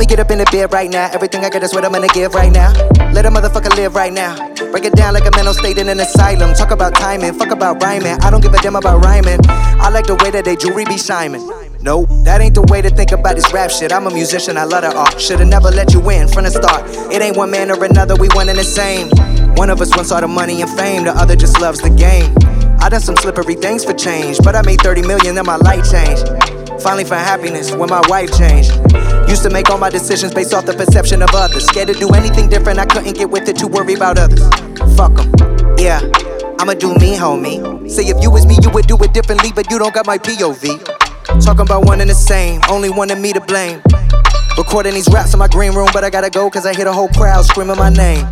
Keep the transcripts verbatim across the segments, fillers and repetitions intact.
me get up in the bed right now. Everything I got is what I'm gonna give right now. Let a motherfucker live right now. Break it down like a mental state in an asylum. Talk about timing, fuck about rhyming. I don't give a damn about rhyming. I like the way that they jewelry be shining. Nope, that ain't the way to think about this rap shit. I'm a musician, I love the art. Should've never let you in from the start. It ain't one man or another, we one and the same. One of us wants all the money and fame, the other just loves the game. I done some slippery things for change, but I made thirty million and my life changed. Finally found happiness when my wife changed. Used to make all my decisions based off the perception of others. Scared to do anything different, I couldn't get with it, too worried about others. Fuck 'em, yeah, I'ma do me, homie. Say if you was me, you would do it differently, but you don't got my P O V. Talking about one and the same, only one of me to blame. Recording these raps in my green room, but I gotta go cause I hear the whole crowd screaming my name.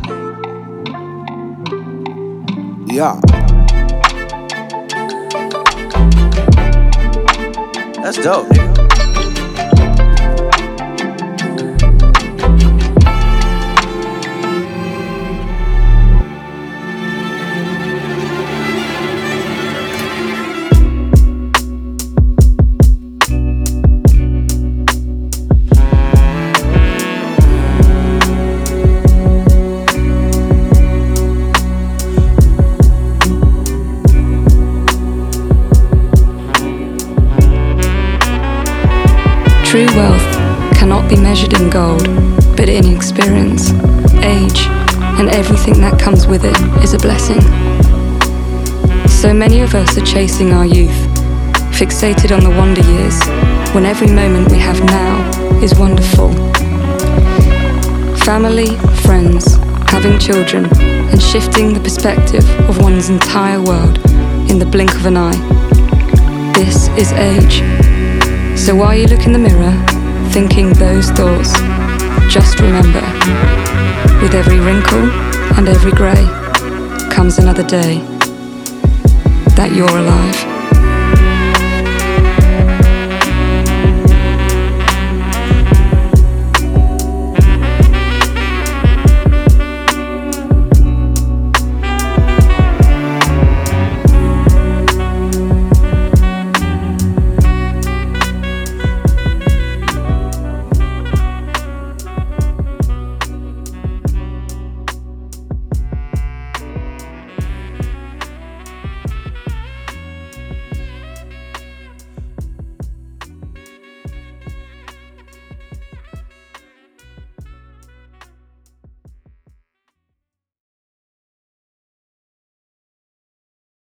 Yeah. That's dope, nigga. True wealth cannot be measured in gold, but in experience, age, and everything that comes with it is a blessing. So many of us are chasing our youth, fixated on the wonder years, when every moment we have now is wonderful. Family, friends, having children, and shifting the perspective of one's entire world in the blink of an eye. This is age. So while you look in the mirror, thinking those thoughts, just remember, with every wrinkle and every grey comes another day that you're alive.